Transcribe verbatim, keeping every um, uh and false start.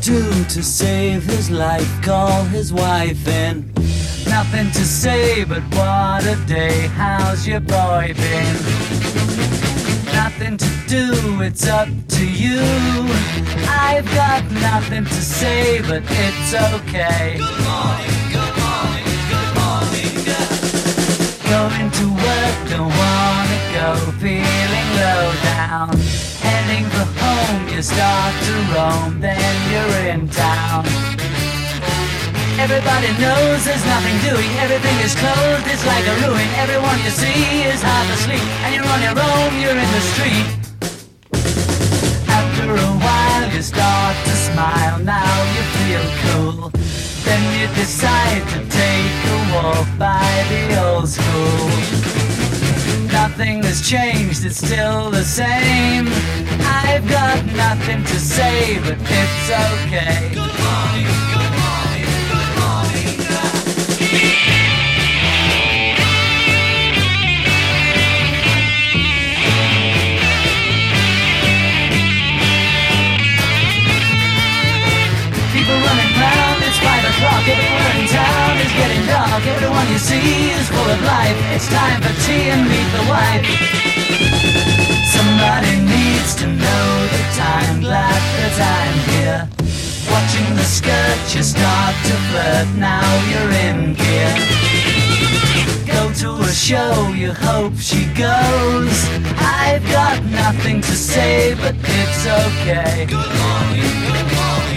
do to save his life? Call his wife in. Nothing to say, but what a day. How's your boy been? Nothing to do, it's up to you. I've got nothing to say, but it's okay. Good morning, good morning, good morning. Going to work, don't wanna go, feeling low down. Heading for home, you start to roam, then you're in town. Everybody knows there's nothing doing, everything is closed, it's like a ruin. Everyone you see is half asleep, and you're on your own, you're in the street. After a while you start to smile, now you feel cool. Then you decide to take a walk by the old school. Nothing has changed, it's still the same. I've got nothing to say, but it's okay. Good morning, good morning, good morning. People running round, it's five o'clock. Everywhere in town is getting dark. Everyone you see is full of life. It's time for tea and meet the wife. Somebody needs to know the time. Glad that I'm here. Watching the skirt, you start to flirt. Now you're in gear. Go to a show, you hope she goes. I've got nothing to say, but it's okay. Good morning, good morning.